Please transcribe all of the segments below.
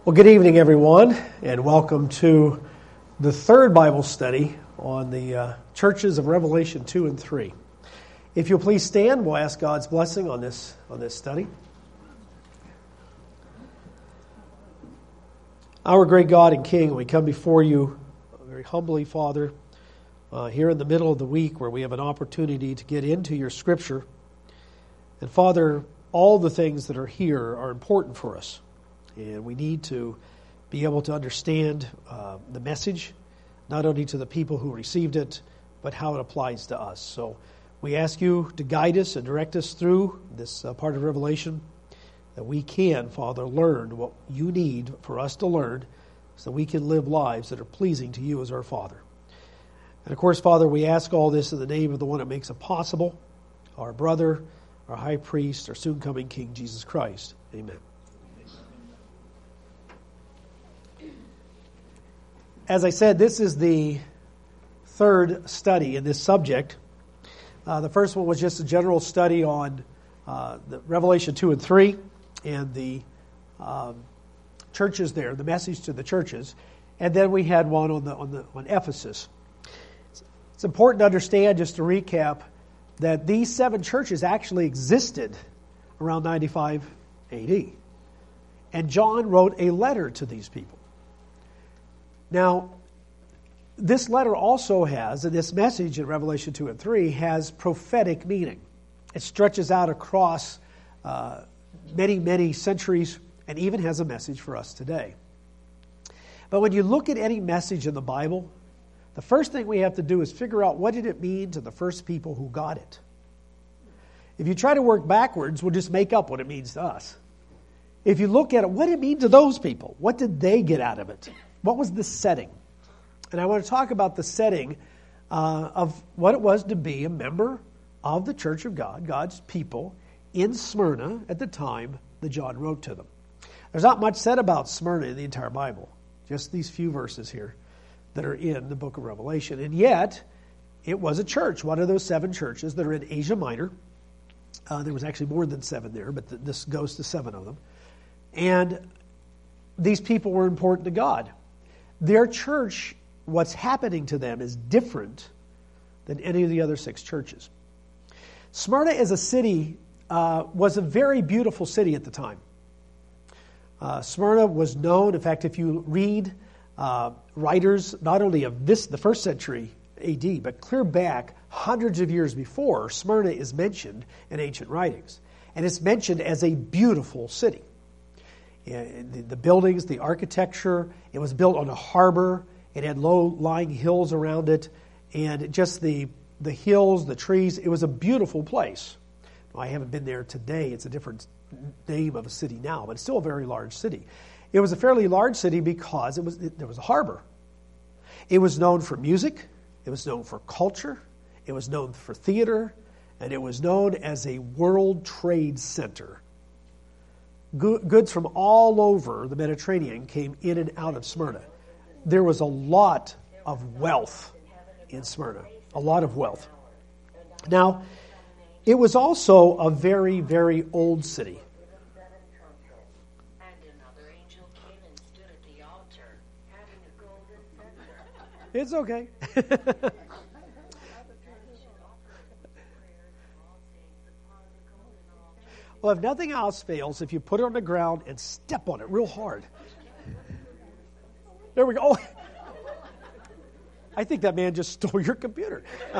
Well, good evening, everyone, and welcome to the third Bible study on the churches of Revelation 2 and 3. If you'll please stand, we'll ask God's blessing on this study. Our great God and King, we come before you very humbly, Father, here in the middle of the week where we have an opportunity to get into your Scripture. And Father, all the things that are here are important for us. And we need to be able to understand the message, not only to the people who received it, but how it applies to us. So we ask you to guide us and direct us through this part of Revelation, that we can, Father, learn what you need for us to learn so that we can live lives that are pleasing to you as our Father. And of course, Father, we ask all this in the name of the one that makes it possible, our brother, our high priest, our soon-coming King, Jesus Christ. Amen. As I said, this is the third study in this subject. The first one was just a general study on the Revelation 2 and 3 and the churches there, the message to the churches. And then we had one on Ephesus. It's important to understand, just to recap, that these 7 churches actually existed around 95 AD. And John wrote a letter to these people. Now, this letter also has, and this message in Revelation 2 and 3, has prophetic meaning. It stretches out across many, many centuries and even has a message for us today. But when you look at any message in the Bible, the first thing we have to do is figure out what did it mean to the first people who got it. If you try to work backwards, we'll just make up what it means to us. If you look at it, what did it mean to those people? What did they get out of it? What was the setting? And I want to talk about the setting of what it was to be a member of the Church of God, God's people, in Smyrna at the time that John wrote to them. There's not much said about Smyrna in the entire Bible, just these few verses here that are in the book of Revelation. And yet, it was a church, one of those 7 churches that are in Asia Minor. There was actually more than 7 there, but this goes to 7 of them. And these people were important to God. Their church, what's happening to them is different than any of the other 6 churches. Smyrna as a city was a very beautiful city at the time. Smyrna was known, in fact, if you read writers not only of the first century AD, but clear back hundreds of years before, Smyrna is mentioned in ancient writings. And it's mentioned as a beautiful city. The buildings, the architecture, it was built on a harbor. It had low-lying hills around it. And just the hills, the trees, it was a beautiful place. I haven't been there today. It's a different name of a city now, but it's still a very large city. It was a fairly large city because there was a harbor. It was known for music. It was known for culture. It was known for theater. And it was known as a world trade center. Goods from all over the Mediterranean came in and out of Smyrna. There was a lot of wealth in Smyrna, a lot of wealth. Now, it was also a very, very old city. It's okay. Well, if nothing else fails, if you put it on the ground and step on it real hard. There we go. I think that man just stole your computer.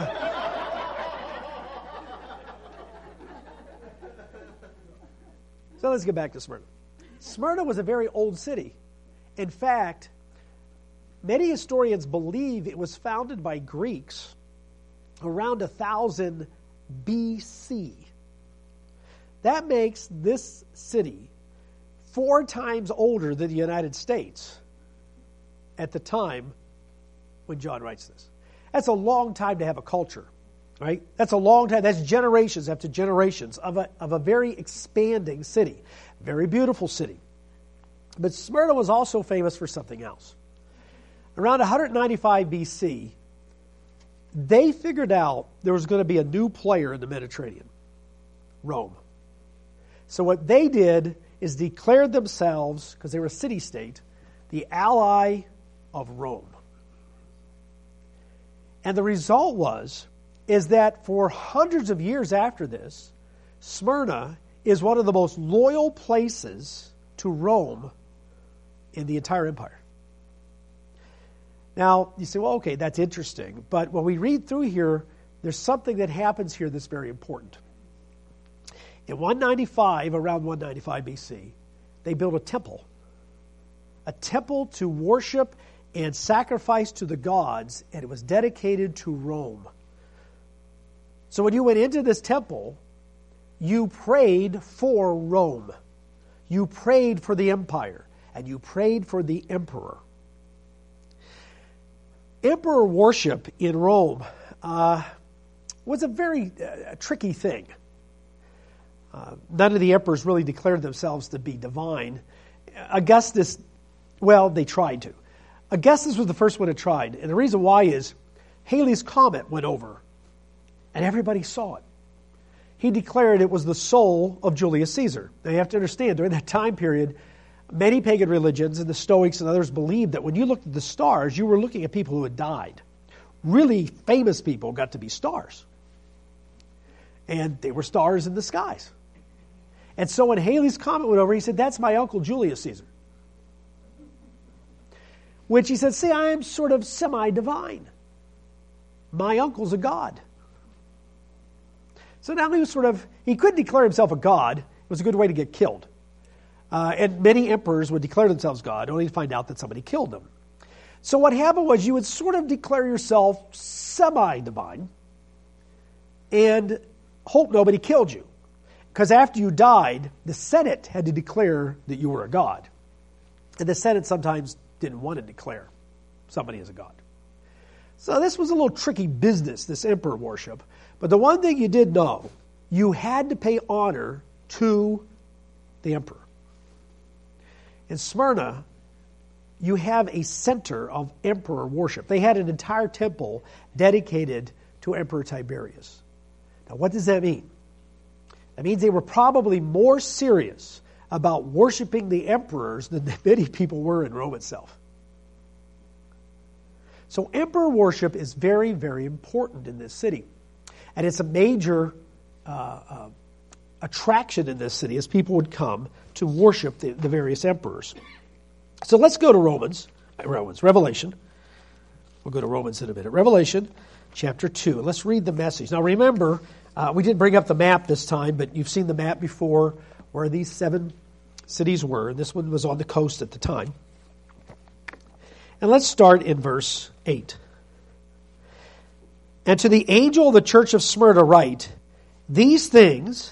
So let's get back to Smyrna. Smyrna was a very old city. In fact, many historians believe it was founded by Greeks around 1000 BC. That makes this city 4 times older than the United States at the time when John writes this. That's a long time to have a culture, right? That's a long time. That's generations after generations of a very expanding city. Very beautiful city. But Smyrna was also famous for something else. Around 195 BC, they figured out there was going to be a new player in the Mediterranean, Rome. So what they did is declared themselves, because they were a city-state, the ally of Rome. And the result is that for hundreds of years after this, Smyrna is one of the most loyal places to Rome in the entire empire. Now, you say, well, okay, that's interesting. But when we read through here, there's something that happens here that's very important. In 195, around 195 BC, they built a temple to worship and sacrifice to the gods, and it was dedicated to Rome. So when you went into this temple, you prayed for Rome. You prayed for the empire, and you prayed for the emperor. Emperor worship in Rome was a very tricky thing. None of the emperors really declared themselves to be divine. Augustus, well, they tried to. Augustus was the first one who tried, and the reason why is Halley's Comet went over, and everybody saw it. He declared it was the soul of Julius Caesar. Now you have to understand, during that time period, many pagan religions and the Stoics and others believed that when you looked at the stars, you were looking at people who had died. Really famous people got to be stars. And they were stars in the skies. And so when Halley's Comet went over, he said, that's my uncle Julius Caesar. Which he said, see, I'm sort of semi-divine. My uncle's a god. So now he couldn't declare himself a god. It was a good way to get killed. And many emperors would declare themselves God, only to find out that somebody killed them. So what happened was you would sort of declare yourself semi-divine and hope nobody killed you. Because after you died, the Senate had to declare that you were a god. And the Senate sometimes didn't want to declare somebody as a god. So this was a little tricky business, this emperor worship. But the one thing you did know, you had to pay honor to the emperor. In Smyrna, you have a center of emperor worship. They had an entire temple dedicated to Emperor Tiberius. Now, what does that mean? That means they were probably more serious about worshiping the emperors than many people were in Rome itself. So emperor worship is very, very important in this city. And it's a major attraction in this city as people would come to worship the various emperors. So let's go to Revelation. We'll go to Romans in a minute. Revelation chapter 2. Let's read the message. Now remember, we didn't bring up the map this time, but you've seen the map before where these 7 cities were. And this one was on the coast at the time. And let's start in verse 8. And to the angel of the church of Smyrna write, these things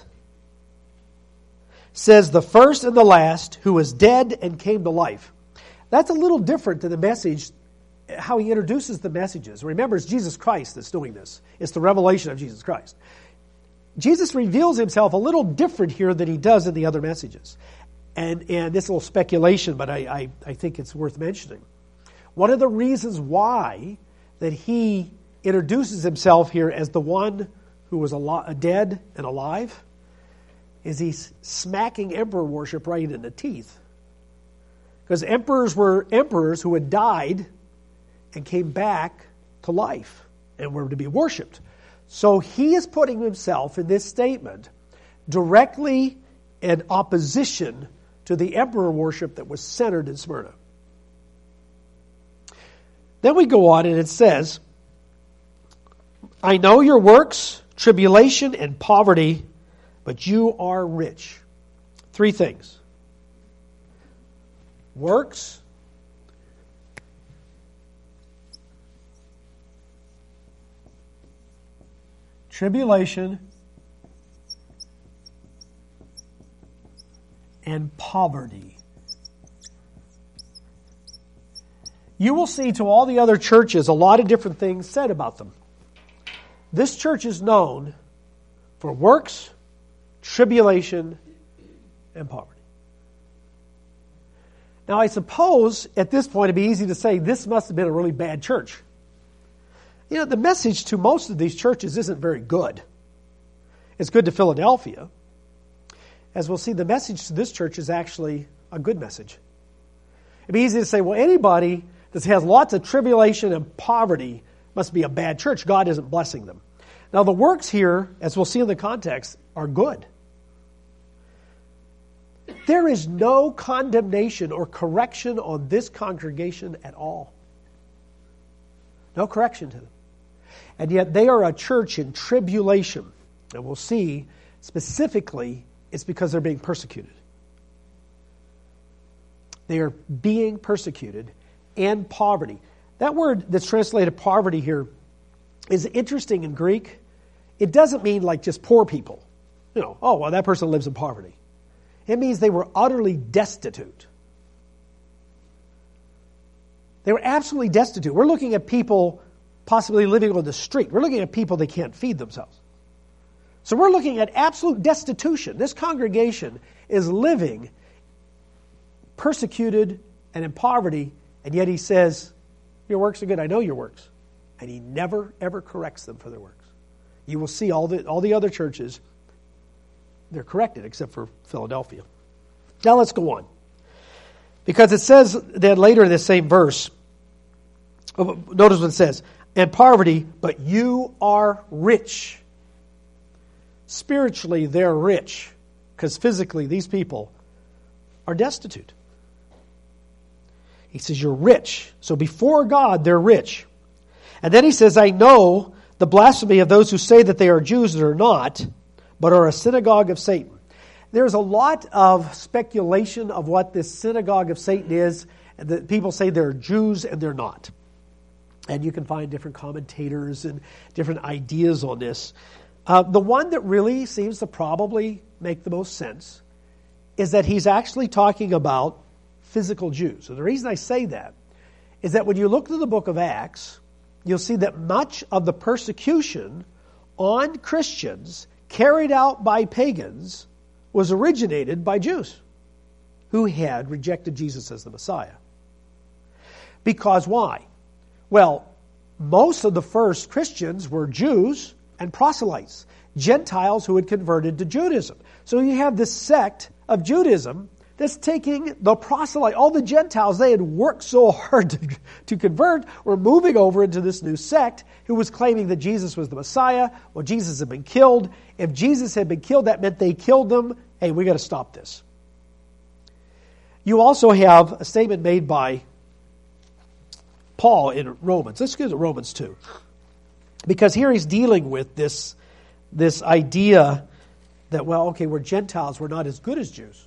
says the first and the last, who was dead and came to life. That's a little different to the message, how he introduces the messages. Remember, it's Jesus Christ that's doing this. It's the revelation of Jesus Christ. Jesus reveals himself a little different here than he does in the other messages. And this little speculation, but I think it's worth mentioning. One of the reasons why that he introduces himself here as the one who was dead and alive is he's smacking emperor worship right in the teeth. Because emperors were emperors who had died and came back to life and were to be worshipped. So he is putting himself in this statement directly in opposition to the emperor worship that was centered in Smyrna. Then we go on and it says, I know your works, tribulation, and poverty, but you are rich. 3 things. Works, tribulation, and poverty. You will see to all the other churches a lot of different things said about them. This church is known for works, tribulation, and poverty. Now, I suppose at this point it'd be easy to say this must have been a really bad church. You know, the message to most of these churches isn't very good. It's good to Philadelphia. as we'll see, the message to this church is actually a good message. It'd be easy to say, well, anybody that has lots of tribulation and poverty must be a bad church. God isn't blessing them. Now, the works here, as we'll see in the context, are good. There is no condemnation or correction on this congregation at all. No correction to them. And yet they are a church in tribulation. And we'll see specifically it's because they're being persecuted. They are being persecuted and poverty. That word that's translated poverty here is interesting in Greek. It doesn't mean like just poor people. Oh, well, that person lives in poverty. It means they were utterly destitute. They were absolutely destitute. We're looking at people possibly living on the street. We're looking at people that can't feed themselves. So we're looking at absolute destitution. This congregation is living persecuted and in poverty, and yet he says, your works are good. I know your works. And he never, ever corrects them for their works. You will see all the other churches, they're corrected except for Philadelphia. Now let's go on. Because it says then later in this same verse, notice what it says, and poverty, but you are rich. Spiritually, they're rich, because physically these people are destitute. He says, you're rich. So before God, they're rich. And then he says, I know the blasphemy of those who say that they are Jews and are not, but are a synagogue of Satan. There's a lot of speculation of what this synagogue of Satan is. And that people say they're Jews and they're not. And you can find different commentators and different ideas on this. The one that really seems to probably make the most sense is that he's actually talking about physical Jews. And the reason I say that is that when you look to the book of Acts, you'll see that much of the persecution on Christians carried out by pagans was originated by Jews who had rejected Jesus as the Messiah. Because why? Well, most of the first Christians were Jews and proselytes, Gentiles who had converted to Judaism. So you have this sect of Judaism that's taking the proselyte, all the Gentiles they had worked so hard to convert, were moving over into this new sect who was claiming that Jesus was the Messiah. Well, Jesus had been killed. If Jesus had been killed, that meant they killed them. Hey, we got to stop this. You also have a statement made by Paul in Romans. Let's go to Romans 2. Because here he's dealing with this idea that, well, okay, we're Gentiles, we're not as good as Jews.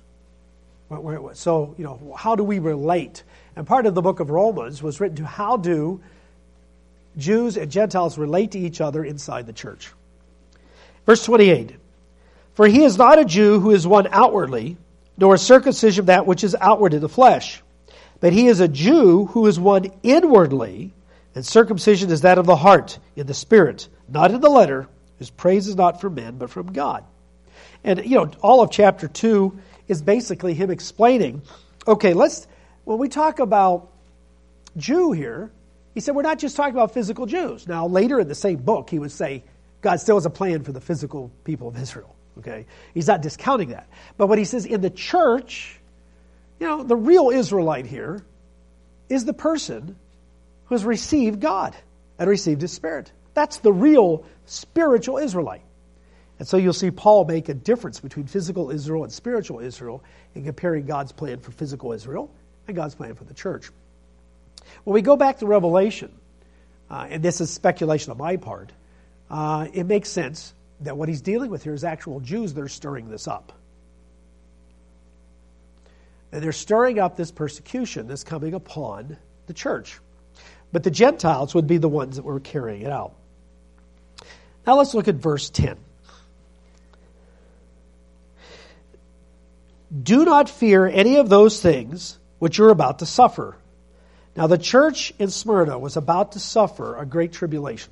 So, how do we relate? And part of the book of Romans was written to how do Jews and Gentiles relate to each other inside the church. Verse 28, for he is not a Jew who is one outwardly, nor a circumcision that which is outward in the flesh, but he is a Jew who is one inwardly, and circumcision is that of the heart, in the spirit, not in the letter, whose praise is not from men, but from God. And, all of chapter 2 is basically him explaining, okay, when we talk about Jew here, he said we're not just talking about physical Jews. Now, later in the same book, he would say God still has a plan for the physical people of Israel. Okay, he's not discounting that. But what he says in the church, the real Israelite here is the person who has received God and received His Spirit. That's the real spiritual Israelite. And so you'll see Paul make a difference between physical Israel and spiritual Israel in comparing God's plan for physical Israel and God's plan for the church. When we go back to Revelation, and this is speculation on my part, it makes sense that what he's dealing with here is actual Jews that are stirring this up. And they're stirring up this persecution that's coming upon the church. But the Gentiles would be the ones that were carrying it out. Now let's look at verse 10. Do not fear any of those things which you're about to suffer. Now the church in Smyrna was about to suffer a great tribulation.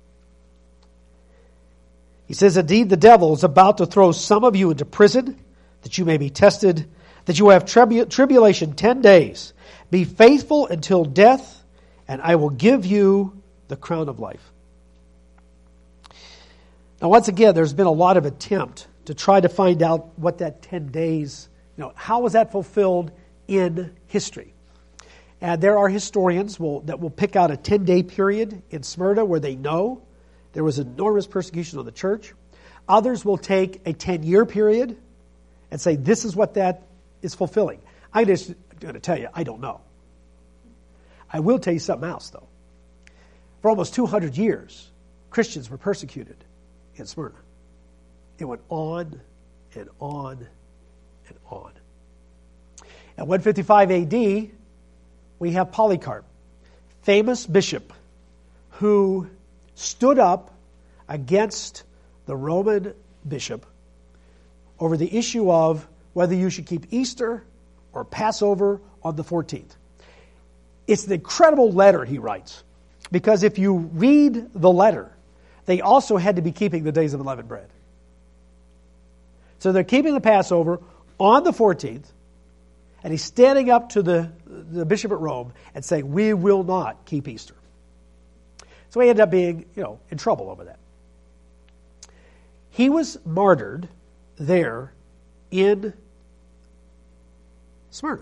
He says, indeed, the devil is about to throw some of you into prison, that you may be tested, that you will have tribulation 10 days. Be faithful until death, and I will give you the crown of life. Now, once again, there's been a lot of attempt to try to find out what that 10 days, how was that fulfilled in history. And there are historians that will pick out a 10-day period in Smyrna where they know there was enormous persecution of the church. Others will take a 10-year period and say this is what that is fulfilling. I'm just going to tell you, I don't know. I will tell you something else, though. For almost 200 years, Christians were persecuted in Smyrna. It went on and on and on. At 155 AD, we have Polycarp, famous bishop who stood up against the Roman bishop over the issue of whether you should keep Easter or Passover on the 14th. It's an incredible letter he writes, because if you read the letter, they also had to be keeping the days of unleavened bread. So they're keeping the Passover on the 14th, and he's standing up to the bishop at Rome and saying, we will not keep Easter. So he ended up being, in trouble over that. He was martyred there in Smyrna.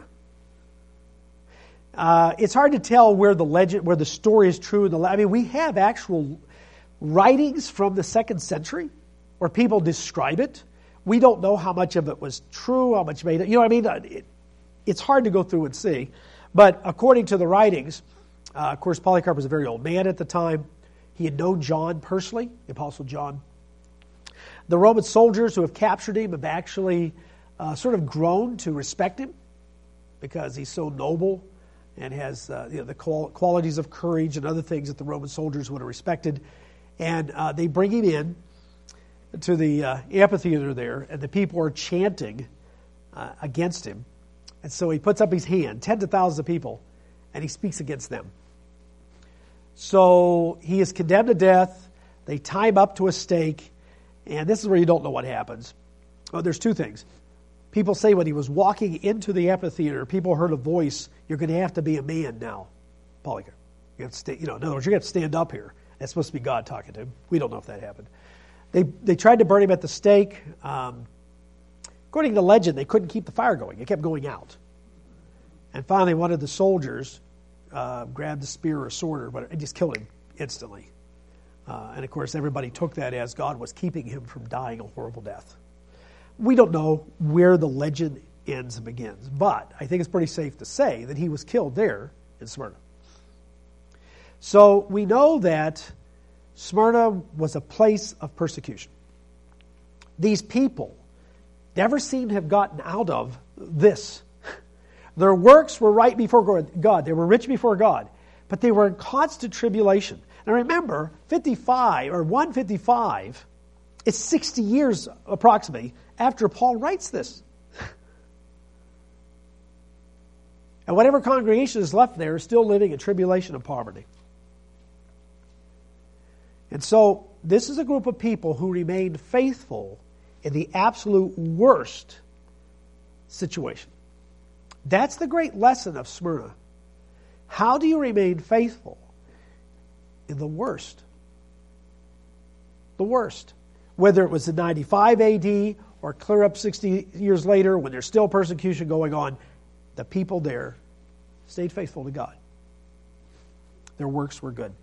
It's hard to tell where the story is true. We have actual writings from the 2nd century where people describe it. We don't know how much of it was true, how much made it. It's hard to go through and see. But according to the writings, of course, Polycarp was a very old man at the time. He had known John personally, the Apostle John. The Roman soldiers who have captured him have actually sort of grown to respect him because he's so noble and has the qualities of courage and other things that the Roman soldiers would have respected. And they bring him in to the amphitheater there, and the people are chanting against him. And so he puts up his hand, tens of thousands of people, and he speaks against them. So he is condemned to death. They tie him up to a stake, and this is where you don't know what happens. Well, there's two things. People say when he was walking into the amphitheater, people heard a voice, you're going to have to be a man now, Polycarp. You have to stay, in other words, you're going to have to stand up here. That's supposed to be God talking to him. We don't know if that happened. They tried to burn him at the stake. According to legend, they couldn't keep the fire going. It kept going out. And finally, one of the soldiers grabbed a spear or a sword or whatever and just killed him instantly. And of course, everybody took that as God was keeping him from dying a horrible death. We don't know where the legend ends and begins, but I think it's pretty safe to say that he was killed there in Smyrna. So we know that Smyrna was a place of persecution. These people never seem to have gotten out of this. Their works were right before God. They were rich before God, but they were in constant tribulation. Now remember, 155 is 60 years approximately after Paul writes this. And whatever congregation is left there is still living in tribulation and poverty. And so this is a group of people who remained faithful in the absolute worst situation. That's the great lesson of Smyrna. How do you remain faithful in the worst? The worst. Whether it was in 95 AD or clear up 60 years later when there's still persecution going on, the people there stayed faithful to God. Their works were good.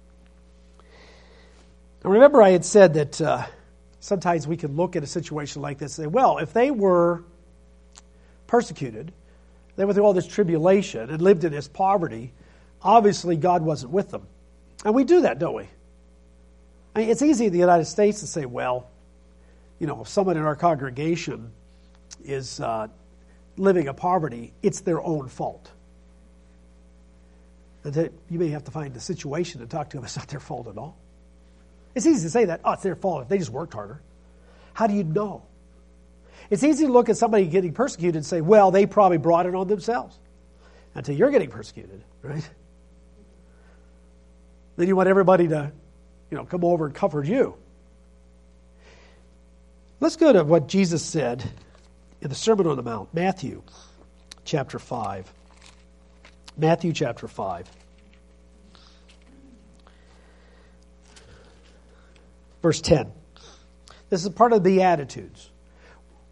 Now remember I had said that sometimes we can look at a situation like this and say, well, if they were persecuted, they went through all this tribulation and lived in this poverty, obviously God wasn't with them. And we do that, don't we? I mean, it's easy in the United States to say, well, if someone in our congregation is living in poverty, it's their own fault. And you may have to find the situation and talk to them. It's not their fault at all. It's easy to say that, it's their fault if they just worked harder. How do you know? It's easy to look at somebody getting persecuted and say, well, they probably brought it on themselves. Until you're getting persecuted, right? Then you want everybody to, come over and comfort you. Let's go to what Jesus said in the Sermon on the Mount, Matthew chapter 5. Matthew chapter 5. Verse 10. This is part of the Beatitudes.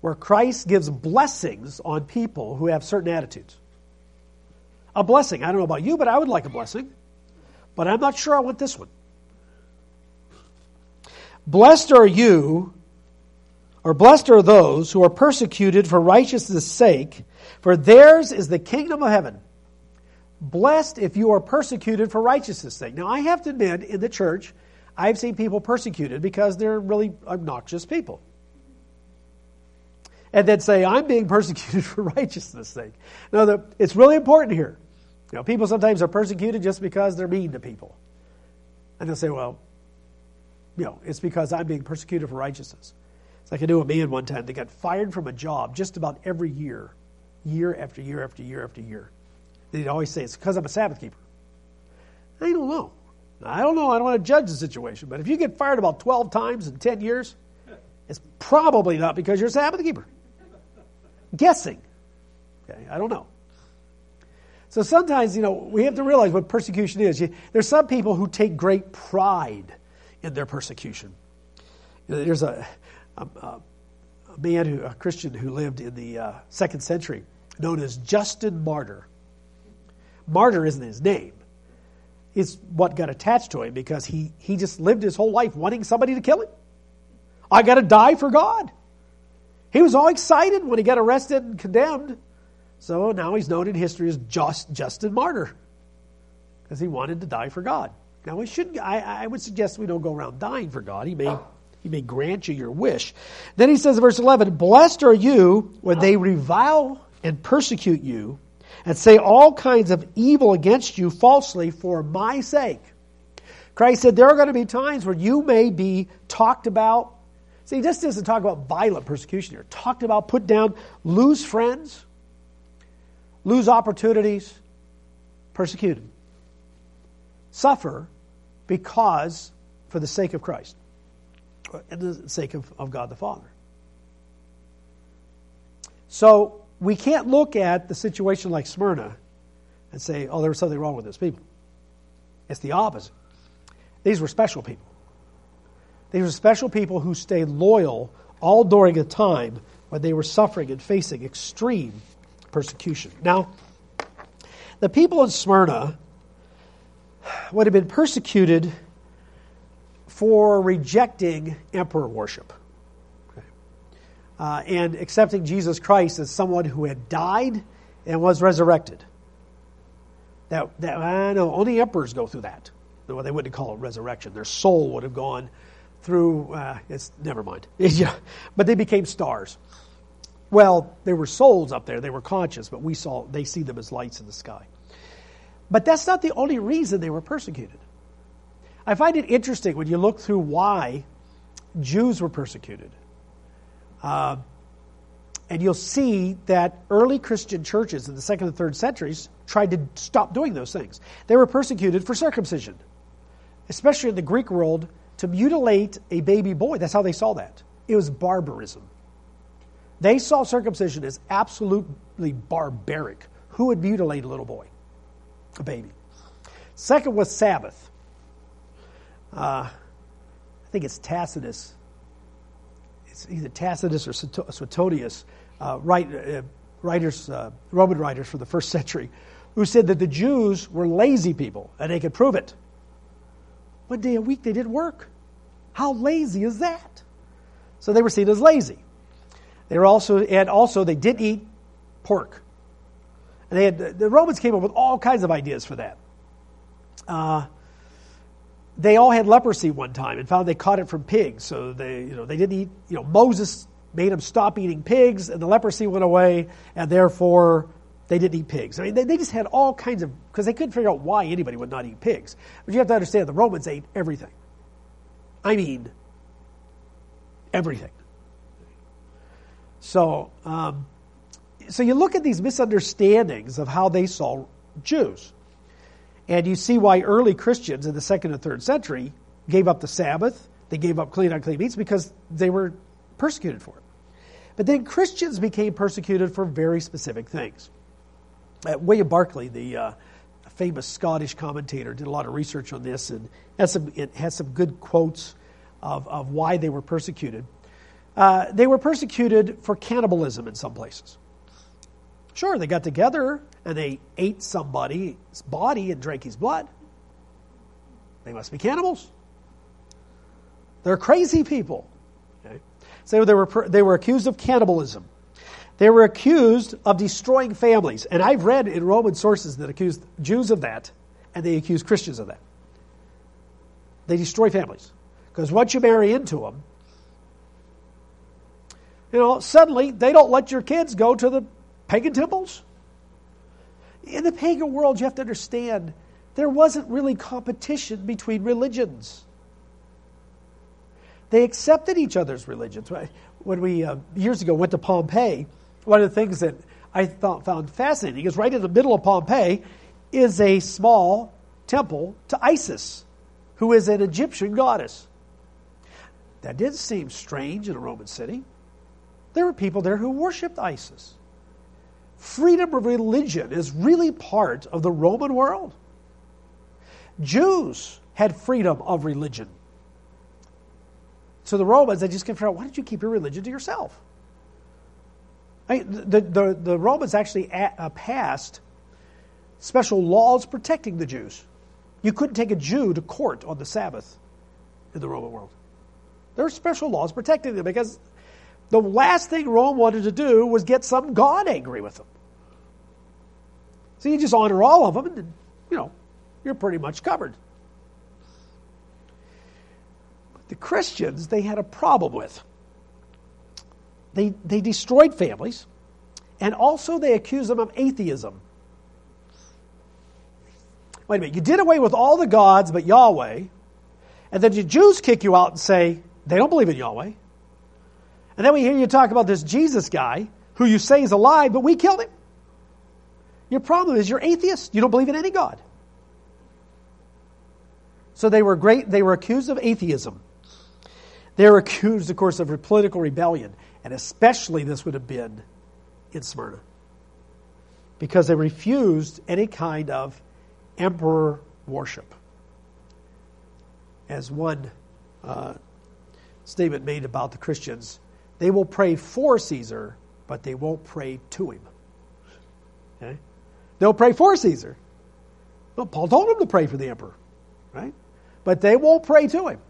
where Christ gives blessings on people who have certain attitudes. A blessing. I don't know about you, but I would like a blessing. But I'm not sure I want this one. Blessed are you, or blessed are those who are persecuted for righteousness' sake, for theirs is the kingdom of heaven. Blessed if you are persecuted for righteousness' sake. Now, I have to admit, in the church, I've seen people persecuted because they're really obnoxious people. And then say, I'm being persecuted for righteousness' sake. Now, it's really important here. You know, people sometimes are persecuted just because they're mean to people. And they'll say, well, you know, it's because I'm being persecuted for righteousness. It's like I knew a man one time that got fired from a job just about every year, year after year after year after year. And he'd always say, it's because I'm a Sabbath keeper. I don't know. I don't want to judge the situation. But if you get fired about 12 times in 10 years, it's probably not because you're a Sabbath keeper. Guessing. Okay, I don't know. So sometimes, you know, we have to realize what persecution is. There's some people who take great pride in their persecution. You know, there's a man, a Christian who lived in the 2nd century, known as Justin Martyr. Martyr isn't his name. It's what got attached to him because he just lived his whole life wanting somebody to kill him. I got to die for God. He was all excited when he got arrested and condemned. So now he's known in history as Justin Martyr because he wanted to die for God. Now I would suggest we don't go around dying for God. He may grant you your wish. Then he says in verse 11, blessed are you when they revile and persecute you and say all kinds of evil against you falsely for my sake. Christ said there are going to be times where you may be talked about. See, this doesn't talk about violent persecution here. Talked about, put down, lose friends, lose opportunities, persecuted. Suffer because, for the sake of Christ, and the sake of God the Father. So, we can't look at the situation like Smyrna and say, oh, there was something wrong with those people. It's the opposite. These were special people. These were special people who stayed loyal all during a time when they were suffering and facing extreme persecution. Now, the people in Smyrna would have been persecuted for rejecting emperor worship. And accepting Jesus Christ as someone who had died and was resurrected. That I know only emperors go through that. Well, they wouldn't call it resurrection. Their soul would have gone through. Never mind. But they became stars. Well, there were souls up there. They were conscious, but they see them as lights in the sky. But that's not the only reason they were persecuted. I find it interesting when you look through why Jews were persecuted. And you'll see that early Christian churches in the 2nd and 3rd centuries tried to stop doing those things. They were persecuted for circumcision, especially in the Greek world, to mutilate a baby boy. That's how they saw that. It was barbarism. They saw circumcision as absolutely barbaric. Who would mutilate a little boy? A baby. Second was Sabbath. I think it's Tacitus. It's either Tacitus or Suetonius, Roman writers from the 1st century, who said that the Jews were lazy people, and they could prove it. One day a week they didn't work. How lazy is that? So they were seen as lazy. They didn't eat pork. And the Romans came up with all kinds of ideas for that. They all had leprosy one time and found they caught it from pigs. So they didn't eat. Moses made them stop eating pigs, and the leprosy went away, and therefore they didn't eat pigs. I mean, they just had all kinds of, because they couldn't figure out why anybody would not eat pigs. But you have to understand, the Romans ate everything. I mean, everything. So you look at these misunderstandings of how they saw Jews. And you see why early Christians in the 2nd and 3rd century gave up the Sabbath. They gave up clean unclean meats because they were persecuted for it. But then Christians became persecuted for very specific things. William Barclay, the famous Scottish commentator, did a lot of research on this and has some good quotes of why they were persecuted. They were persecuted for cannibalism in some places. Sure, they got together and they ate somebody's body and drank his blood. They must be cannibals. They're crazy people. Okay? So they were accused of cannibalism. They were accused of destroying families. And I've read in Roman sources that accused Jews of that, and they accuse Christians of that. They destroy families. Because once you marry into them, suddenly they don't let your kids go to the pagan temples. In the pagan world, you have to understand, there wasn't really competition between religions. They accepted each other's religions. When we, years ago, went to Pompeii, one of the things that I found fascinating is right in the middle of Pompeii is a small temple to Isis, who is an Egyptian goddess. That didn't seem strange in a Roman city. There were people there who worshipped Isis. Freedom of religion is really part of the Roman world. Jews had freedom of religion. So the Romans, they just kept figuring out, why don't you keep your religion to yourself? The Romans actually passed special laws protecting the Jews. You couldn't take a Jew to court on the Sabbath in the Roman world. There were special laws protecting them because the last thing Rome wanted to do was get some god angry with them. So you just honor all of them and, you're pretty much covered. But the Christians, they had a problem with. They destroyed families, and also they accused them of atheism. Wait a minute, you did away with all the gods but Yahweh, and then the Jews kick you out and say they don't believe in Yahweh. And then we hear you talk about this Jesus guy who you say is alive, but we killed him. Your problem is you're atheist. You don't believe in any God. So they were accused of atheism. They were accused, of course, of political rebellion. And especially this would have been in Smyrna. Because they refused any kind of emperor worship. As one statement made about the Christians, they will pray for Caesar, but they won't pray to him. Okay? They'll pray for Caesar. Well, Paul told them to pray for the emperor, right? But they won't pray to him.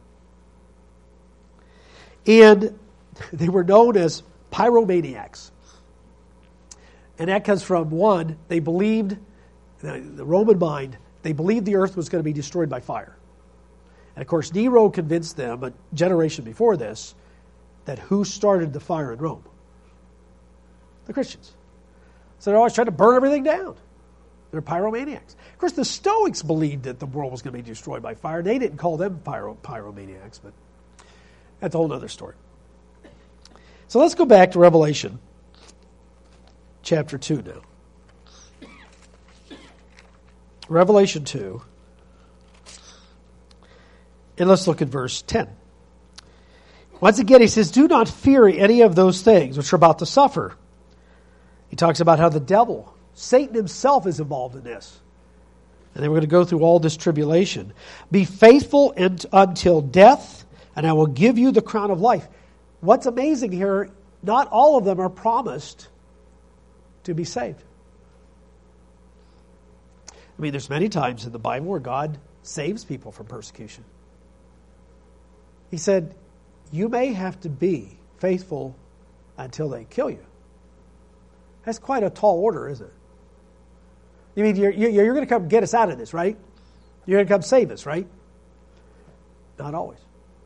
And they were known as pyromaniacs. And that comes from, one, they believed, the Roman mind, they believed the earth was going to be destroyed by fire. And of course, Nero convinced them, a generation before this, that who started the fire in Rome? The Christians. So they're always trying to burn everything down. They're pyromaniacs. Of course, the Stoics believed that the world was going to be destroyed by fire. They didn't call them pyromaniacs, but that's a whole other story. So let's go back to Revelation chapter 2 now. Revelation 2. And let's look at verse 10. Once again, he says, do not fear any of those things which are about to suffer. He talks about how the devil, Satan himself, is involved in this. And then we're going to go through all this tribulation. Be faithful until death, and I will give you the crown of life. What's amazing here, not all of them are promised to be saved. I mean, there's many times in the Bible where God saves people from persecution. He said, you may have to be faithful until they kill you. That's quite a tall order, isn't it? You mean you're going to come get us out of this, right? You're going to come save us, right? Not always.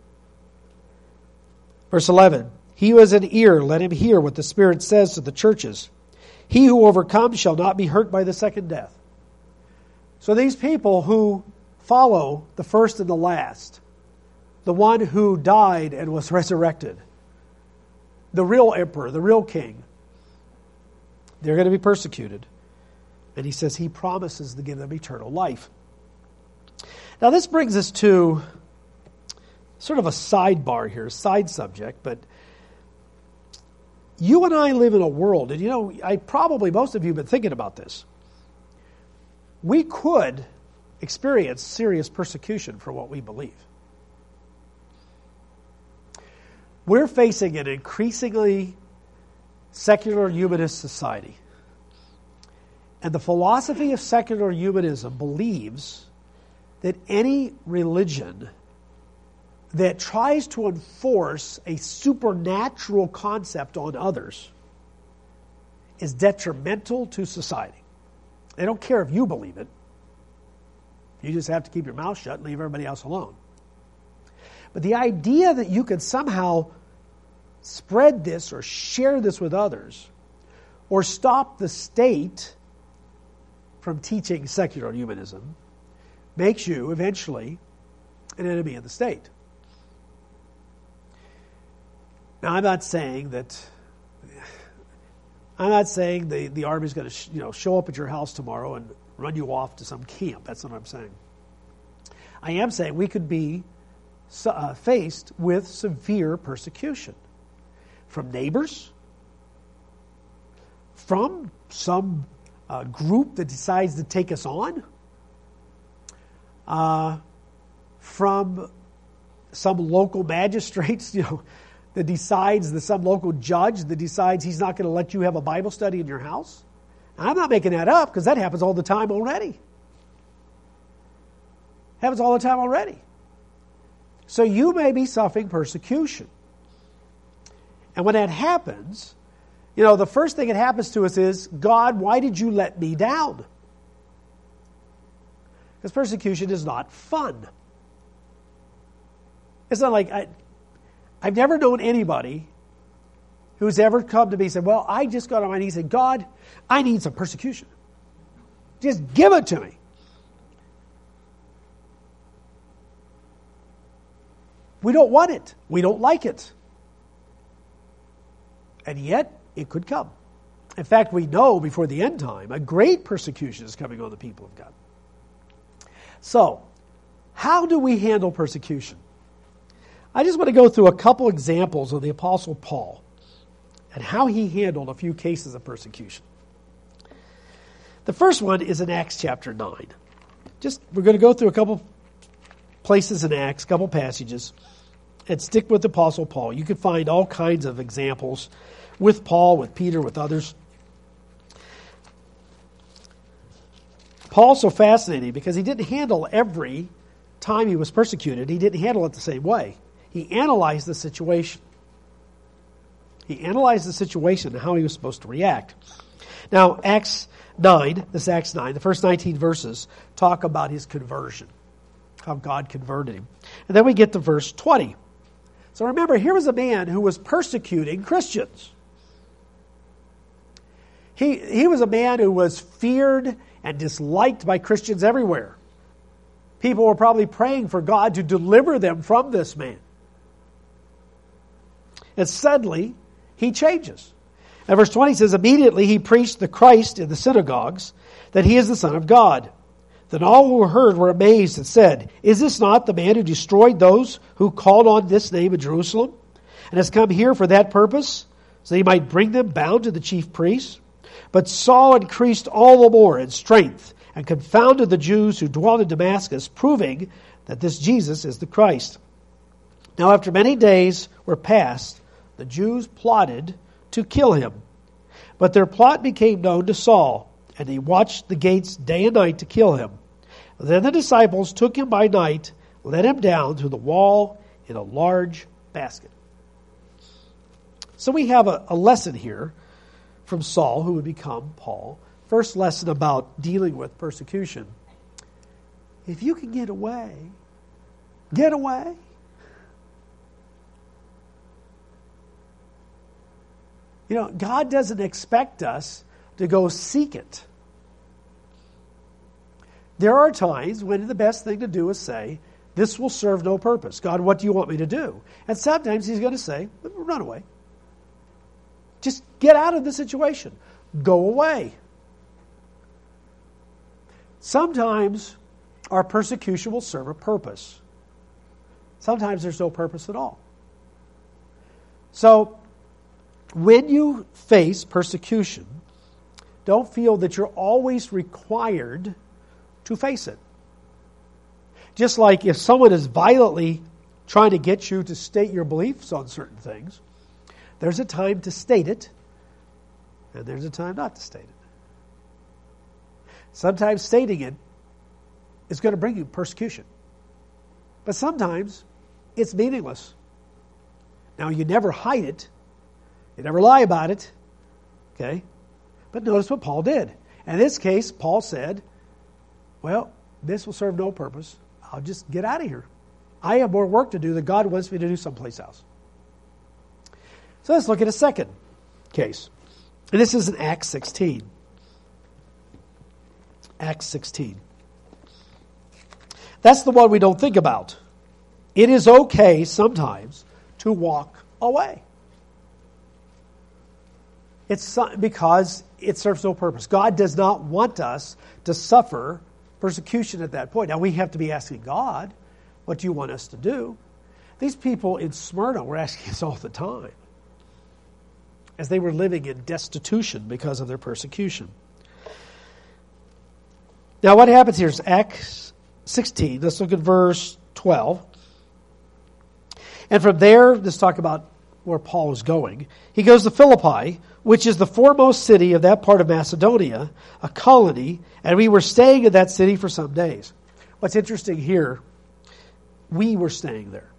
Verse 11, he who has an ear, let him hear what the Spirit says to the churches. He who overcomes shall not be hurt by the second death. So these people who follow the first and the last, the one who died and was resurrected, the real emperor, the real king, they're going to be persecuted. And he says he promises to give them eternal life. Now this brings us to sort of a sidebar here, side subject, but you and I live in a world, and most of you have been thinking about this. We could experience serious persecution for what we believe. We're facing an increasingly secular humanist society. And the philosophy of secular humanism believes that any religion that tries to enforce a supernatural concept on others is detrimental to society. They don't care if you believe it. You just have to keep your mouth shut and leave everybody else alone. But the idea that you could somehow spread this or share this with others or stop the state from teaching secular humanism makes you eventually an enemy of the state. Now, I'm not saying the Army's going to show up at your house tomorrow and run you off to some camp. That's not what I'm saying. I am saying we could be faced with severe persecution from neighbors, from some group that decides to take us on, from some local magistrates, that decides, some local judge that decides he's not going to let you have a Bible study in your house. I'm not making that up because that happens all the time already. Happens all the time already. So you may be suffering persecution. And when that happens, the first thing that happens to us is, God, why did you let me down? Because persecution is not fun. It's not like, I've never known anybody who's ever come to me and said, well, I just got on my knees and said, God, I need some persecution. Just give it to me. We don't want it. We don't like it. And yet, it could come. In fact, we know before the end time, a great persecution is coming on the people of God. So, how do we handle persecution? I just want to go through a couple examples of the Apostle Paul and how he handled a few cases of persecution. The first one is in Acts chapter 9. We're going to go through a couple places in Acts, a couple passages, and stick with the Apostle Paul. You can find all kinds of examples with Paul, with Peter, with others. Paul's so fascinating because he didn't handle every time he was persecuted. He didn't handle it the same way. He analyzed the situation. He analyzed the situation and how he was supposed to react. Now, Acts 9, the first 19 verses talk about his conversion, how God converted him. And then we get to verse 20. So remember, here was a man who was persecuting Christians. He was a man who was feared and disliked by Christians everywhere. People were probably praying for God to deliver them from this man. And suddenly, he changes. And verse 20 says, immediately he preached the Christ in the synagogues, that he is the Son of God. Then all who heard were amazed and said, is this not the man who destroyed those who called on this name in Jerusalem, and has come here for that purpose, so that he might bring them bound to the chief priests? But Saul increased all the more in strength, and confounded the Jews who dwelt in Damascus, proving that this Jesus is the Christ. Now after many days were passed, the Jews plotted to kill him. But their plot became known to Saul, and he watched the gates day and night to kill him. Then the disciples took him by night, let him down through the wall in a large basket. So we have a lesson here from Saul, who would become Paul. First lesson about dealing with persecution. If you can get away, get away. God doesn't expect us to go seek it. There are times when the best thing to do is say, this will serve no purpose. God, what do you want me to do? And sometimes he's going to say, run away. Just get out of the situation. Go away. Sometimes our persecution will serve a purpose. Sometimes there's no purpose at all. So, when you face persecution, don't feel that you're always required to face it. Just like if someone is violently trying to get you to state your beliefs on certain things, there's a time to state it, and there's a time not to state it. Sometimes stating it is going to bring you persecution. But sometimes it's meaningless. Now, you never hide it. You never lie about it. Okay? But notice what Paul did. In this case, Paul said, well, this will serve no purpose. I'll just get out of here. I have more work to do than God wants me to do someplace else. So let's look at a second case. And this is in Acts 16. Acts 16. That's the one we don't think about. It is okay sometimes to walk away. It's because it serves no purpose. God does not want us to suffer persecution at that point. Now we have to be asking God, what do you want us to do? These people in Smyrna were asking us all the time, as they were living in destitution because of their persecution. Now what happens here is Acts 16. Let's look at verse 12. And from there, let's talk about where Paul is going. He goes to Philippi, which is the foremost city of that part of Macedonia, a colony, and we were staying in that city for some days. What's interesting here, we were staying there.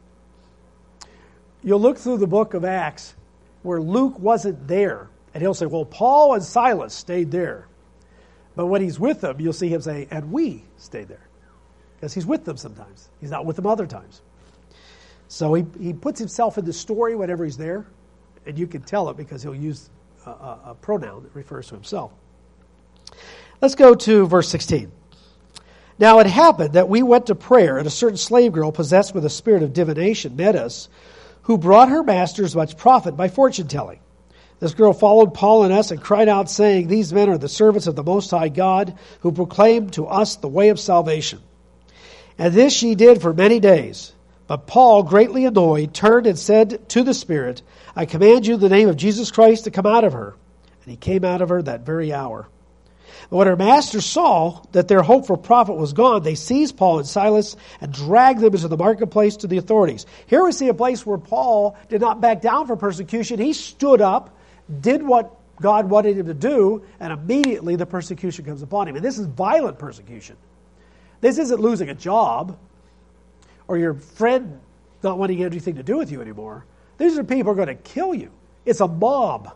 You'll look through the book of Acts where Luke wasn't there, and he'll say, well, Paul and Silas stayed there. But when he's with them, you'll see him say, and we stayed there. Because he's with them sometimes. He's not with them other times. So he puts himself in the story whenever he's there, and you can tell it because he'll use a pronoun that refers to himself. Let's go to verse 16. Now it happened that we went to prayer, and a certain slave girl possessed with a spirit of divination met us, who brought her masters much profit by fortune-telling. This girl followed Paul and us and cried out, saying, these men are the servants of the Most High God, who proclaim to us the way of salvation. And this she did for many days. But Paul, greatly annoyed, turned and said to the spirit, I command you in the name of Jesus Christ to come out of her. And he came out of her that very hour. But when her masters saw that their hope for profit was gone, they seized Paul and Silas and dragged them into the marketplace to the authorities. Here we see a place where Paul did not back down from persecution. He stood up, did what God wanted him to do, and immediately the persecution comes upon him. And this is violent persecution. This isn't losing a job or your friend not wanting anything to do with you anymore. These are people who are going to kill you. It's a mob.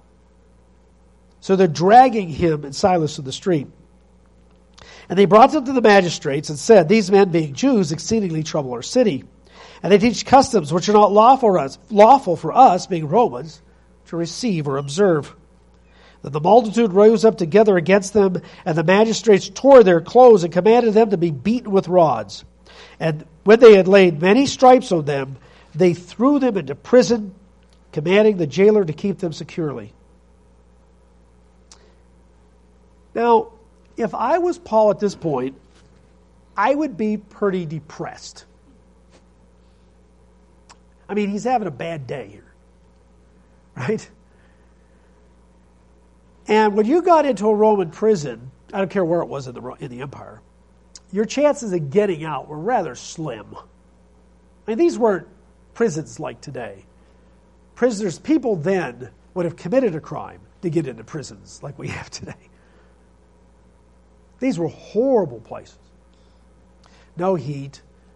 So they're dragging him and Silas to the street. And they brought them to the magistrates and said, these men, being Jews, exceedingly trouble our city. And they teach customs which are not lawful for us, being Romans, to receive or observe. Then the multitude rose up together against them, and the magistrates tore their clothes and commanded them to be beaten with rods. And when they had laid many stripes on them, they threw them into prison, commanding the jailer to keep them securely. Now, if I was Paul at this point, I would be pretty depressed. I mean, he's having a bad day here, right? And when you got into a Roman prison, I don't care where it was in the empire, your chances of getting out were rather slim. I mean, these weren't prisons like today. Prisoners, people then would have committed a crime to get into prisons like we have today. These were horrible places. No heat,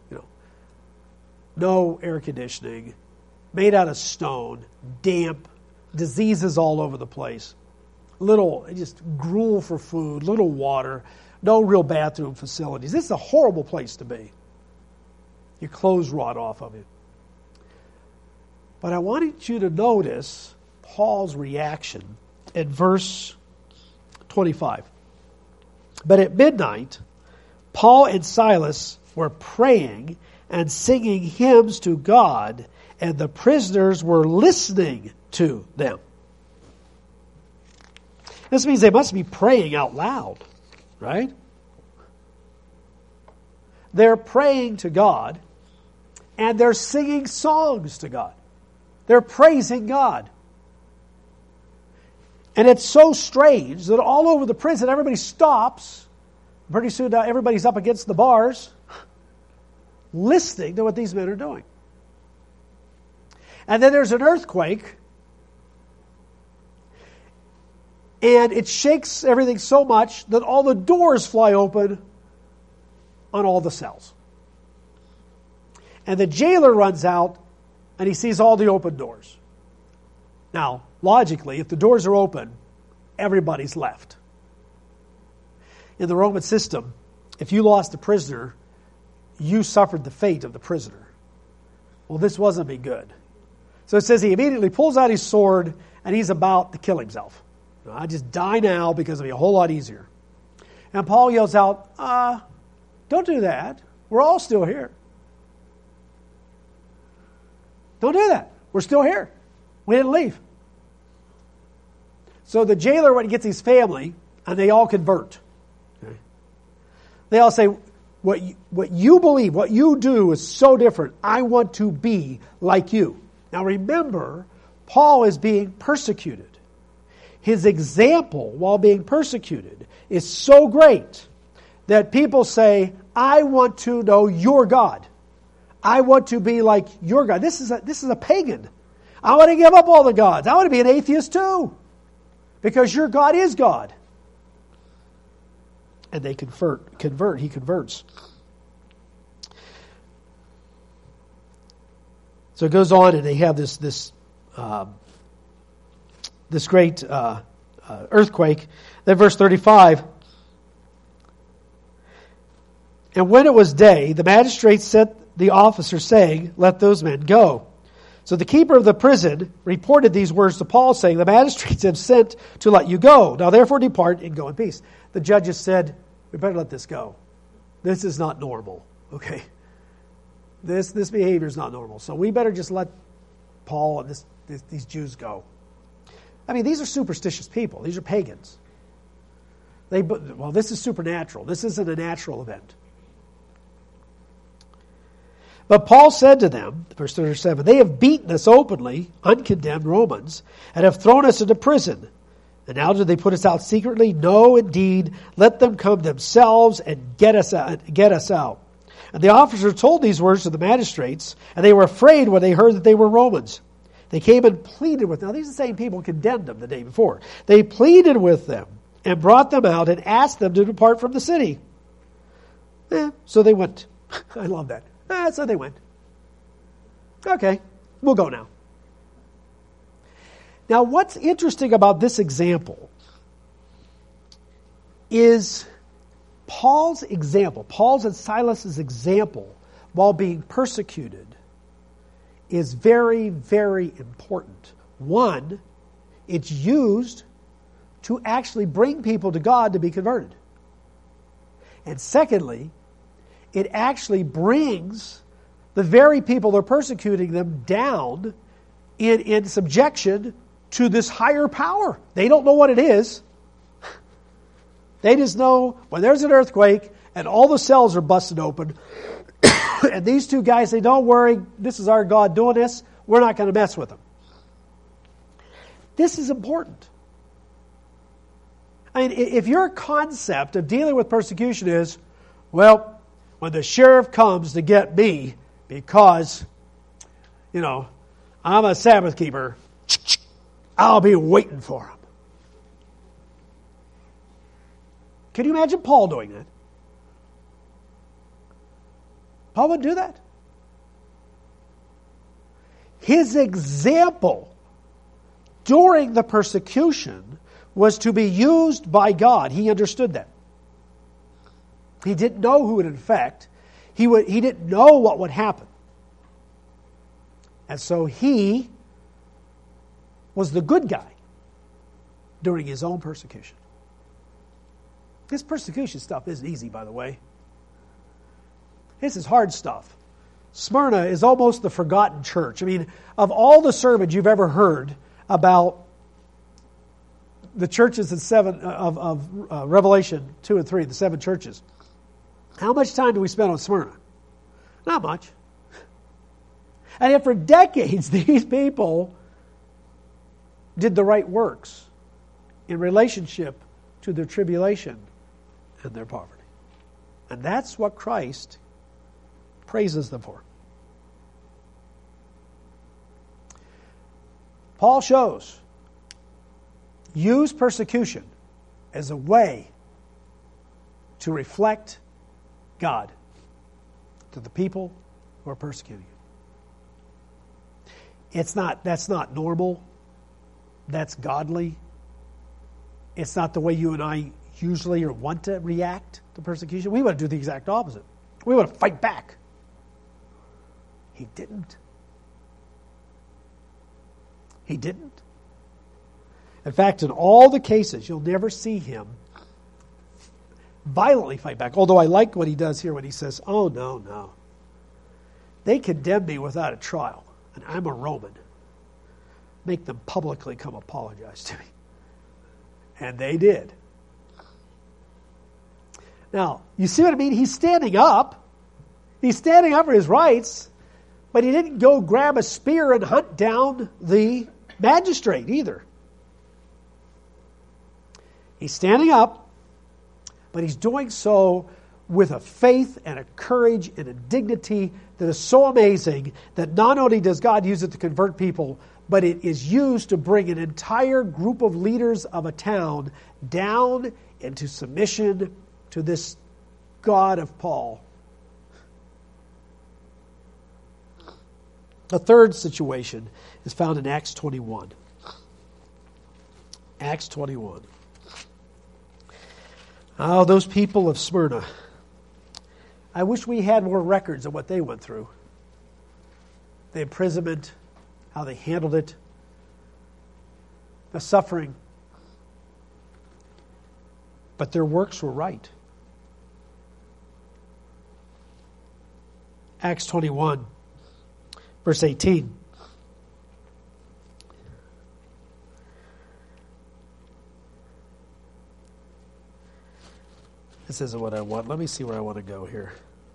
no air conditioning, made out of stone, damp, diseases all over the place. Just gruel for food, little water, no real bathroom facilities. This is a horrible place to be. Your clothes rot off of you. But I wanted you to notice Paul's reaction in verse 25. But at midnight, Paul and Silas were praying and singing hymns to God, and the prisoners were listening to them. This means they must be praying out loud, right? They're praying to God, and they're singing songs to God. They're praising God. And it's so strange that all over the prison, everybody stops. Pretty soon now everybody's up against the bars listening to what these men are doing. And then there's an earthquake. And it shakes everything so much that all the doors fly open on all the cells. And the jailer runs out and he sees all the open doors. Now, logically, if the doors are open, everybody's left. In the Roman system, if you lost a prisoner, you suffered the fate of the prisoner. Well, this wasn't be good. So it says he immediately pulls out his sword and he's about to kill himself. I just die now because it'll be a whole lot easier. And Paul yells out, don't do that. We're all still here. Don't do that. We're still here. We didn't leave. So the jailer, when he gets his family, and they all convert. Okay? They all say, what you believe, what you do is so different. I want to be like you. Now remember, Paul is being persecuted. His example while being persecuted is so great that people say, I want to know your God. I want to be like your God. This is a pagan. I want to give up all the gods. I want to be an atheist too. Because your God is God. And they convert. He converts. So it goes on, and they have this great earthquake. Then verse 35. And when it was day, the magistrates sent the officer, saying, let those men go. So the keeper of the prison reported these words to Paul, saying, the magistrates have sent to let you go. Now therefore depart and go in peace. The judges said, we better let this go. This is not normal. Okay? This behavior is not normal. So we better just let Paul and these Jews go. I mean, these are superstitious people. These are pagans. This is supernatural. This isn't a natural event. But Paul said to them, verse 37, they have beaten us openly, uncondemned Romans, and have thrown us into prison. And now do they put us out secretly? No, indeed. Let them come themselves and get us out. And the officer told these words to the magistrates, and they were afraid when they heard that they were Romans. They came and pleaded with them. Now, these are the same people who condemned them the day before. They pleaded with them and brought them out and asked them to depart from the city. So they went. I love that. So they went. Okay, we'll go now. Now, what's interesting about this example is Paul's and Silas's example while being persecuted is very, very important. One, it's used to actually bring people to God to be converted. And secondly, it actually brings the very people that are persecuting them down in subjection to this higher power. They don't know what it is. They just know when there's an earthquake and all the cells are busted open, and these two guys say, don't worry, this is our God doing this. We're not going to mess with them. This is important. I mean, if your concept of dealing with persecution is, well, when the sheriff comes to get me because, I'm a Sabbath keeper, I'll be waiting for him. Can you imagine Paul doing that? Paul would do that. His example during the persecution was to be used by God. He understood that. He didn't know who would infect. He didn't know what would happen. And so he was the good guy during his own persecution. This persecution stuff isn't easy, by the way. This is hard stuff. Smyrna is almost the forgotten church. I mean, of all the sermons you've ever heard about the churches of Revelation 2 and 3, the 7 churches, how much time do we spend on Smyrna? Not much. And yet for decades, these people did the right works in relationship to their tribulation and their poverty. And that's what Christ praises them for. Paul shows, use persecution as a way to reflect God to the people who are persecuting you. That's not normal. That's godly. It's not the way you and I usually or want to react to persecution. We want to do the exact opposite. We want to fight back. He didn't. He didn't. In fact, in all the cases, you'll never see him violently fight back. Although I like what he does here when he says, oh, no. They condemn me without a trial, and I'm a Roman. Make them publicly come apologize to me. And they did. Now, you see what I mean? He's standing up. He's standing up for his rights, but he didn't go grab a spear and hunt down the magistrate either. He's standing up, but he's doing so with a faith and a courage and a dignity that is so amazing that not only does God use it to convert people, but it is used to bring an entire group of leaders of a town down into submission to this God of Paul. The third situation is found in Acts 21. Acts 21. Oh, those people of Smyrna. I wish we had more records of what they went through. The imprisonment, how they handled it, the suffering. But their works were right. Acts 21, verse 18. This isn't what I want. Let me see where I want to go here.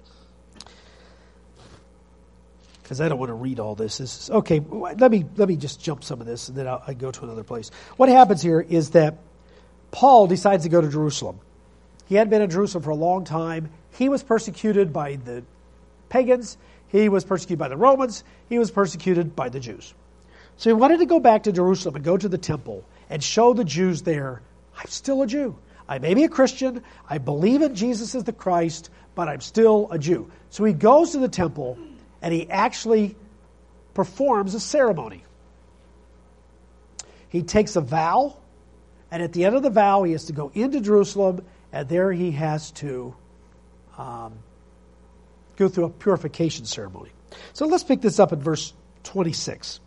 Because I don't want to read all this. This is, okay, let me just jump some of this and then I'll go to another place. What happens here is that Paul decides to go to Jerusalem. He had been in Jerusalem for a long time. He was persecuted by the pagans. He was persecuted by the Romans. He was persecuted by the Jews. So he wanted to go back to Jerusalem and go to the temple and show the Jews there, I'm still a Jew. I may be a Christian. I believe in Jesus as the Christ, but I'm still a Jew. So he goes to the temple and he actually performs a ceremony. He takes a vow, and at the end of the vow, he has to go into Jerusalem, and there he has to go through a purification ceremony. So let's pick this up in verse 26.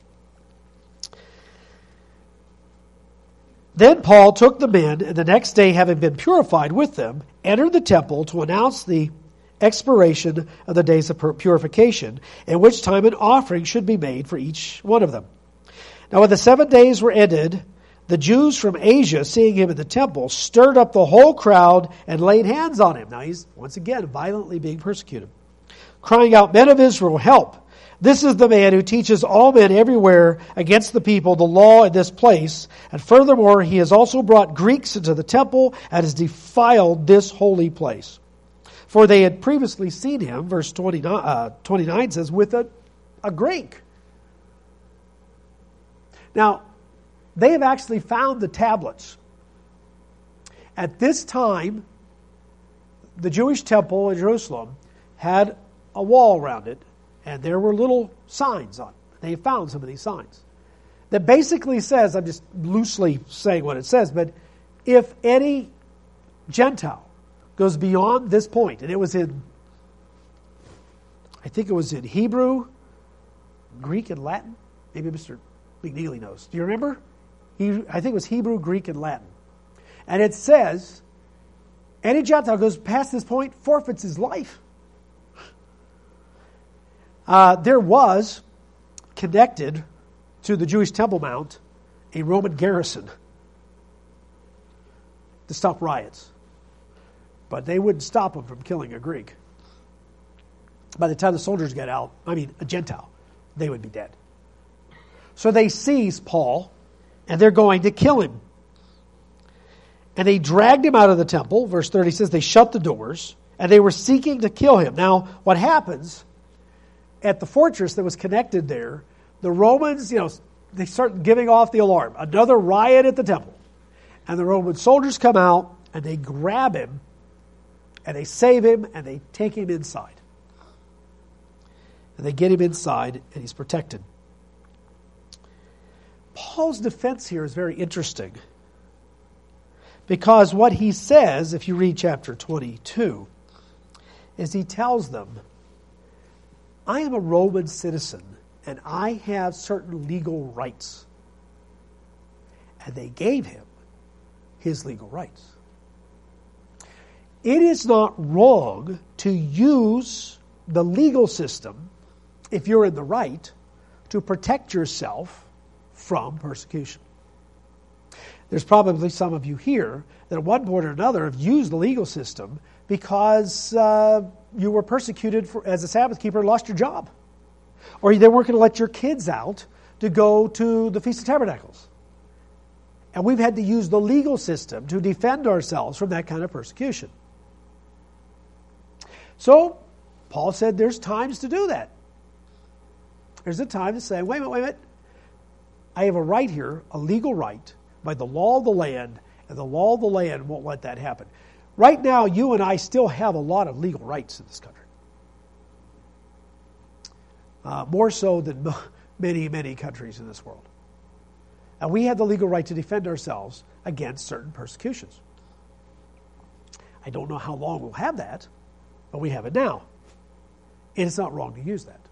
Then Paul took the men, and the next day, having been purified with them, entered the temple to announce the expiration of the days of purification, in which time an offering should be made for each one of them. Now when the 7 days were ended, the Jews from Asia, seeing him in the temple, stirred up the whole crowd and laid hands on him. Now he's, once again, violently being persecuted, crying out, Men of Israel, help! This is the man who teaches all men everywhere against the people the law in this place. And furthermore, he has also brought Greeks into the temple and has defiled this holy place. For they had previously seen him, verse 29 says, with a Greek. Now, they have actually found the tablets. At this time, the Jewish temple in Jerusalem had a wall around it, and there were little signs on it. They found some of these signs that basically says, I'm just loosely saying what it says, but if any Gentile goes beyond this point, and it was in, I think it was in Hebrew, Greek, and Latin. Maybe Mr. McNeely knows. Do you remember? I think it was Hebrew, Greek, and Latin. And it says, any Gentile goes past this point, forfeits his life. There was, connected to the Jewish Temple Mount, a Roman garrison to stop riots. But they wouldn't stop them from killing a Greek. By the time the soldiers get out, a Gentile, they would be dead. So they seize Paul, and they're going to kill him. And they dragged him out of the temple. Verse 30 says they shut the doors, and they were seeking to kill him. Now, what happens at the fortress that was connected there, the Romans, they start giving off the alarm. Another riot at the temple. And the Roman soldiers come out and they grab him and they save him and they take him inside. And they get him inside and he's protected. Paul's defense here is very interesting. Because what he says, if you read chapter 22, is he tells them, I am a Roman citizen and I have certain legal rights. And they gave him his legal rights. It is not wrong to use the legal system, if you're in the right, to protect yourself from persecution. There's probably some of you here that at one point or another have used the legal system because you were persecuted as a Sabbath keeper and lost your job. Or they weren't going to let your kids out to go to the Feast of Tabernacles. And we've had to use the legal system to defend ourselves from that kind of persecution. So, Paul said there's times to do that. There's a time to say, wait a minute. I have a right here, a legal right, by the law of the land, and the law of the land won't let that happen. Right now, you and I still have a lot of legal rights in this country. More so than many, many countries in this world. And we have the legal right to defend ourselves against certain persecutions. I don't know how long we'll have that, but we have it now. And it's not wrong to use that.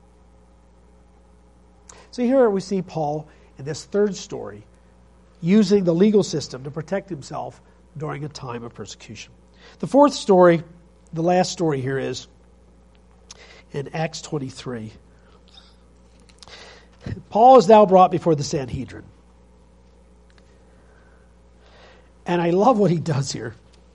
So here we see Paul in this third story using the legal system to protect himself during a time of persecution. The fourth story, the last story here, is in Acts 23. Paul is now brought before the Sanhedrin. And I love what he does here.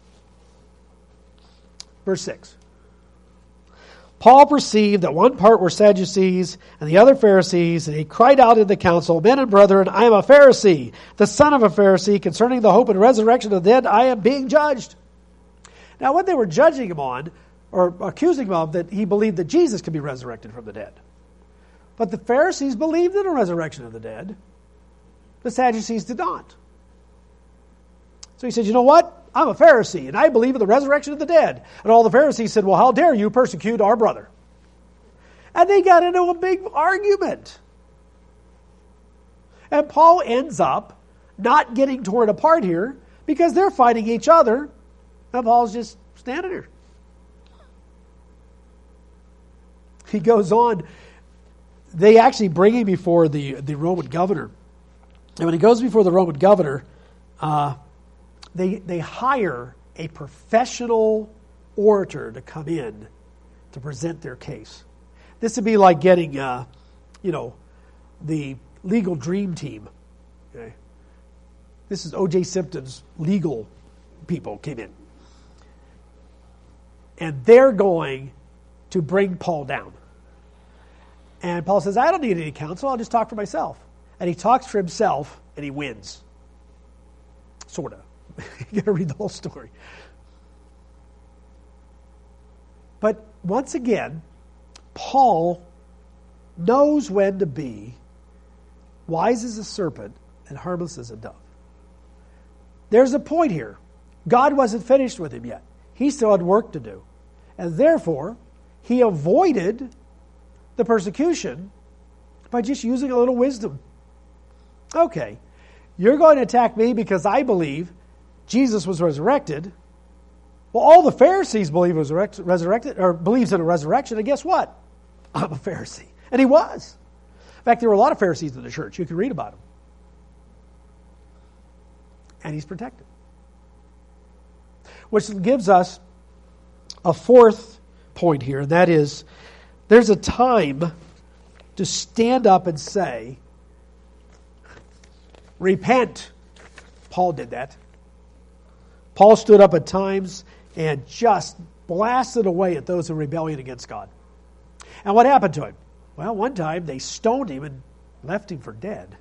Verse 6. Paul perceived that one part were Sadducees and the other Pharisees, and he cried out in the council, Men and brethren, I am a Pharisee, the son of a Pharisee. Concerning the hope and resurrection of the dead, I am being judged. Now, what they were judging him on, or accusing him of, that he believed that Jesus could be resurrected from the dead. But the Pharisees believed in a resurrection of the dead. The Sadducees did not. So he said, you know what? I'm a Pharisee, and I believe in the resurrection of the dead. And all the Pharisees said, well, how dare you persecute our brother? And they got into a big argument. And Paul ends up not getting torn apart here because they're fighting each other, and Paul's just standing there. He goes on. They actually bring him before the Roman governor. And when he goes before the Roman governor, they hire a professional orator to come in to present their case. This would be like getting, the legal dream team. Okay? This is O.J. Simpson's legal people came in. And they're going to bring Paul down. And Paul says, I don't need any counsel, I'll just talk for myself. And he talks for himself, and he wins. Sort of. You got to read the whole story. But once again, Paul knows when to be wise as a serpent and harmless as a dove. There's a point here. God wasn't finished with him yet. He still had work to do. And therefore, he avoided the persecution by just using a little wisdom. Okay, you're going to attack me because I believe Jesus was resurrected. Well, all the Pharisees believe he was resurrected, or believes in a resurrection, and guess what? I'm a Pharisee. And he was. In fact, there were a lot of Pharisees in the church. You can read about them. And he's protected. Which gives us a fourth point here, and that is, there's a time to stand up and say, repent. Paul did that. Paul stood up at times and just blasted away at those in rebellion against God. And what happened to him? Well, one time they stoned him and left him for dead.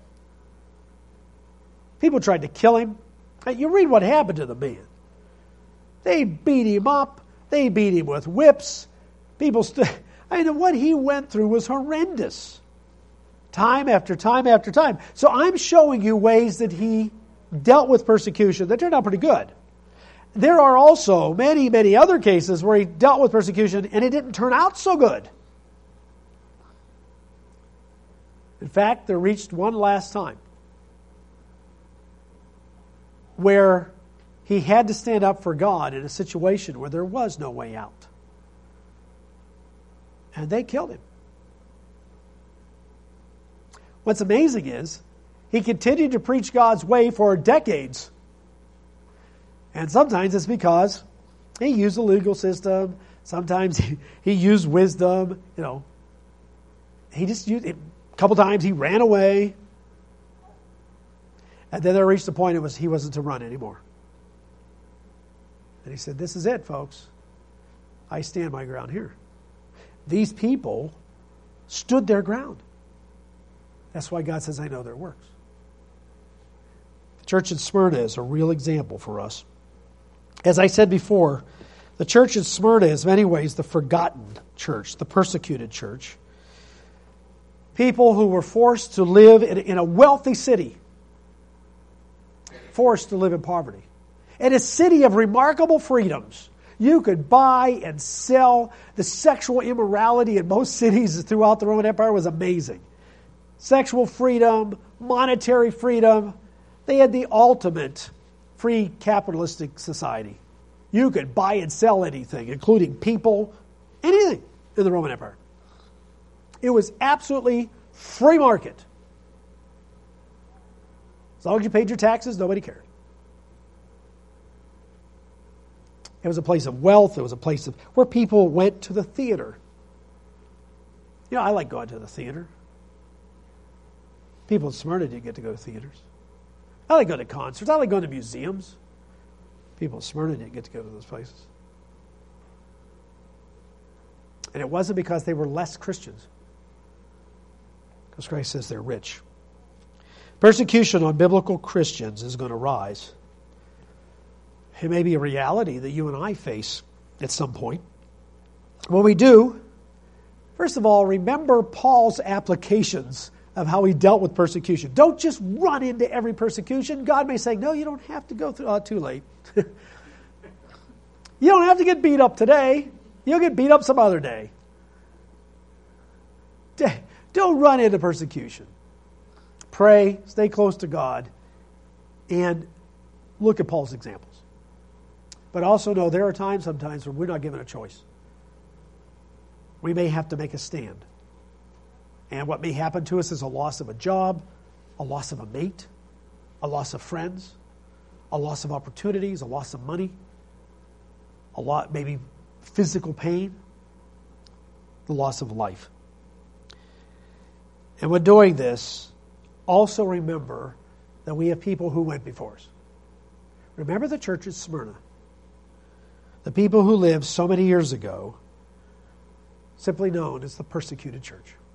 People tried to kill him. You read what happened to the man. They beat him up. They beat him with whips. What he went through was horrendous. Time after time after time. So I'm showing you ways that he dealt with persecution that turned out pretty good. There are also many, many other cases where he dealt with persecution and it didn't turn out so good. In fact, there reached one last time where he had to stand up for God in a situation where there was no way out. And they killed him. What's amazing is he continued to preach God's way for decades. And sometimes it's because he used the legal system. Sometimes he used wisdom. He just used it. A couple times he ran away. And then there reached the point he wasn't to run anymore. And he said, this is it, folks. I stand my ground here. These people stood their ground. That's why God says, I know their works. The church in Smyrna is a real example for us. As I said before, the church in Smyrna is in many ways the forgotten church, the persecuted church. People who were forced to live in a wealthy city, forced to live in poverty. In a city of remarkable freedoms. You could buy and sell. The sexual immorality in most cities throughout the Roman Empire was amazing. Sexual freedom, monetary freedom. They had the ultimate free capitalistic society. You could buy and sell anything, including people, anything in the Roman Empire. It was absolutely free market. As long as you paid your taxes, nobody cared. It was a place of wealth. It was a place where people went to the theater. I like going to the theater. People in Smyrna didn't get to go to theaters. I like going to concerts. I like going to museums. People in Smyrna didn't get to go to those places. And it wasn't because they were less Christians. Because Christ says they're rich. Persecution on biblical Christians is going to rise. It may be a reality that you and I face at some point. When we do, first of all, remember Paul's applications of how he dealt with persecution. Don't just run into every persecution. God may say, no, you don't have to go through. Too late. You don't have to get beat up today. You'll get beat up some other day. Don't run into persecution. Pray, stay close to God, and look at Paul's examples. But also know there are sometimes when we're not given a choice. We may have to make a stand. And what may happen to us is a loss of a job, a loss of a mate, a loss of friends, a loss of opportunities, a loss of money, maybe physical pain, the loss of life. And when doing this, also remember that we have people who went before us. Remember the church at Smyrna. The people who lived so many years ago, simply known as the persecuted church.